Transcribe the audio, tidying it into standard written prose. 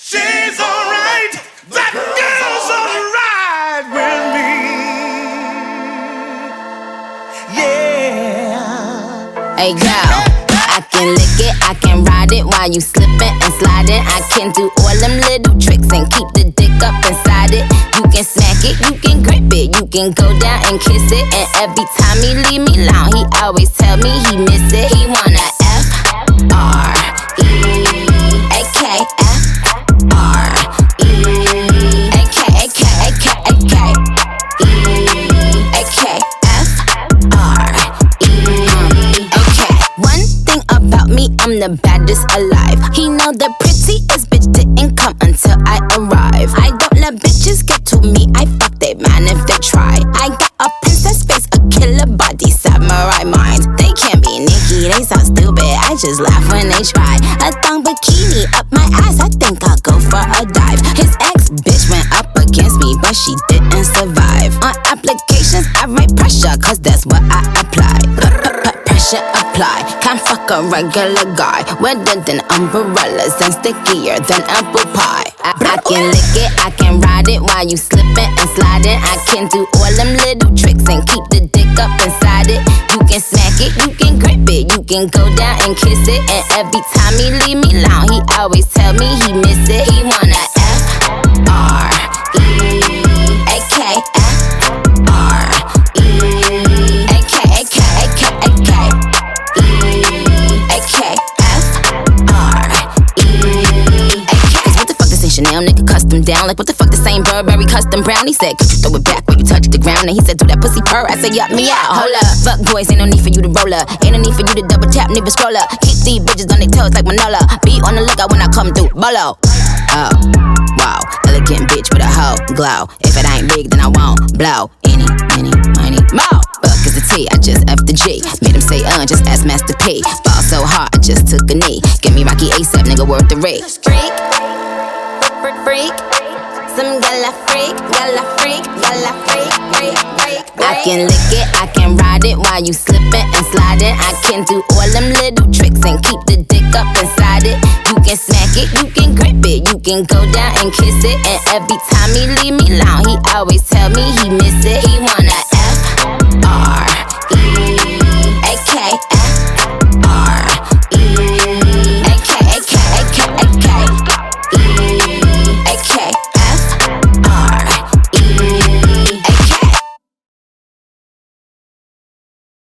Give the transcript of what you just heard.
She's alright. That girl's alright with me. Yeah. Hey girl, I can lick it, I can ride it while you slipping and sliding. I can do all them little tricks and keep the dick up inside it. You can smack it, you can grip it, you can go down and kiss it. And every time he leave me alone, he always tell me he miss it. He wanna I'm the baddest alive. He know the prettiest bitch didn't come until I arrive. I don't let bitches get to me, I fuck they man if they try. I got a princess face, a killer body, samurai mind. They can't be Nicki, they sound stupid, I just laugh when they try. A thong bikini up my ass, I think I'll go for a dive. His ex bitch went up against me, but she didn't survive. On applications I write pressure, cause that's what I apply. Pressure apply, can't fuck a regular guy. Wetter than umbrellas and stickier than apple pie. I can lick it, I can ride it while you slipping and sliding. I can do all them little tricks and keep the dick up inside it. You can smack it, you can grip it, you can go down and kiss it. And every time he leave me alone, he always tell me he miss it. He wanna Chanel nigga custom down. Like what the fuck, the same Burberry custom brown. He said, could you throw it back when you touch the ground? And he said, do that pussy purr. I said, yup, me out. Hold up, fuck boys, ain't no need for you to roll up. Ain't no need for you to double tap, nigga scroll up. Keep these bitches on their toes like Manola. Be on the lookout when I come through, bolo. Oh, wow, elegant bitch with a hoe glow. If it ain't big, then I won't blow. Any, money, more. Fuck is the T, I just F the G. Made him say, just ask Master P. Ball so hard, I just took a knee. Give me Rocky ASAP, nigga, worth the rig. Freak, some gala freak, I can lick it, I can ride it while you slipping and sliding. I can do all them little tricks and keep the dick up inside it. You can smack it, you can grip it, you can go down and kiss it. And every time he leave me alone, he always tell me he miss it. He wanna